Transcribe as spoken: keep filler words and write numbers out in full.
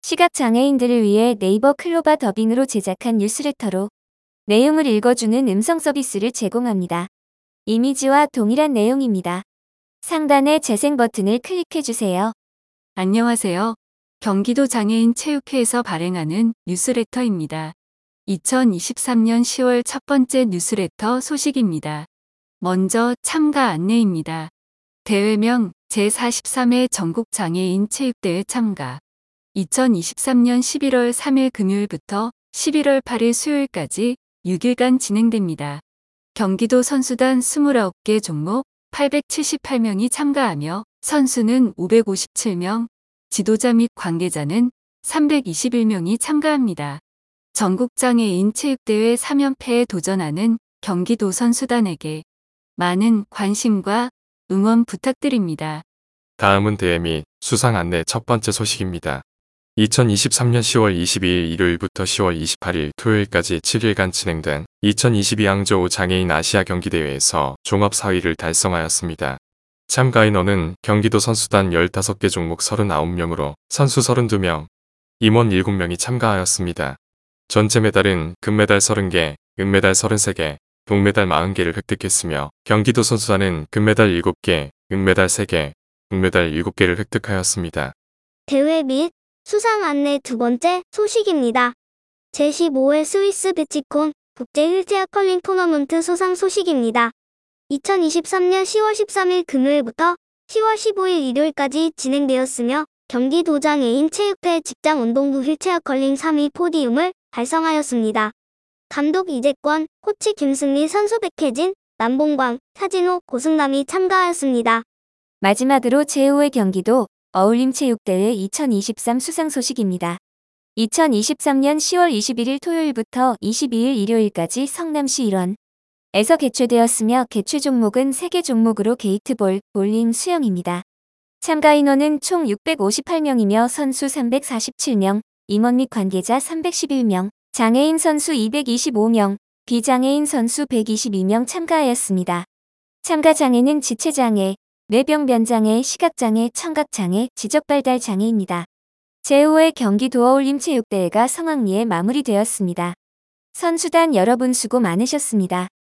시각장애인들을 위해 네이버 클로바 더빙으로 제작한 뉴스레터로 내용을 읽어주는 음성 서비스를 제공합니다. 이미지와 동일한 내용입니다. 상단의 재생 버튼을 클릭해주세요. 안녕하세요. 경기도 장애인 체육회에서 발행하는 뉴스레터입니다. 이천이십삼 년 시월 첫 번째 뉴스레터 소식입니다. 먼저 참가 안내입니다. 대회명 제사십삼 회 전국장애인 체육대회 참가. 이천이십삼 년 십일월 삼 일 금요일부터 십일월 팔 일 수요일까지 육 일간 진행됩니다. 경기도 선수단 이십구 개 종목 팔백칠십팔 명이 참가하며 선수는 오백오십칠 명, 지도자 및 관계자는 삼백이십일 명이 참가합니다. 전국장애인 체육대회 삼 연패에 도전하는 경기도 선수단에게 많은 관심과 응원 부탁드립니다. 다음은 대회 및 수상 안내 첫 번째 소식입니다. 이천이십삼 년 시월 이십이 일 일요일부터 시월 이십팔 일 토요일까지 칠 일간 진행된 이천이십이 항저우 장애인 아시아 경기대회에서 종합 사 위를 달성하였습니다. 참가 인원은 경기도 선수단 십오 개 종목 삼십구 명으로 선수 삼십이 명, 임원 일곱 명이 참가하였습니다. 전체 메달은 금메달 삼십 개, 은메달 삼십삼 개, 동메달 사십 개를 획득했으며 경기도 선수단은 금메달 일곱 개, 은메달 세 개, 동메달 일곱 개를 획득하였습니다. 대회 및 수상 안내 두 번째 소식입니다. 제십오 회 스위스 베치콘 국제 휠체어 컬링 토너먼트 수상 소식입니다. 이천이십삼 년 시월 십삼 일 금요일부터 시월 십오 일 일요일까지 진행되었으며 경기도 장애인 체육회 직장운동부 휠체어 컬링 삼 위 포디움을 달성하였습니다. 감독 이재권, 코치 김승리, 선수 백혜진, 남봉광, 차진호, 고승남이 참가하였습니다. 마지막으로 제오 회 경기도 어울림체육대회 이천이십삼 수상 소식입니다. 이천이십삼 년 시월 이십일 일 토요일부터 이십이 일 일요일까지 성남시 일원에서 개최되었으며 개최 종목은 세 개 종목으로 게이트볼, 볼링, 수영입니다. 참가 인원은 총 육백오십팔 명이며 선수 삼백사십칠 명, 임원 및 관계자 삼백십일 명, 장애인 선수 이백이십오 명, 비장애인 선수 백이십이 명 참가하였습니다. 참가 장애는 지체장애, 뇌병변장애, 시각장애, 청각장애, 지적발달장애입니다. 제오 회 경기도 어울림체육대회가 성황리에 마무리되었습니다. 선수단 여러분 수고 많으셨습니다.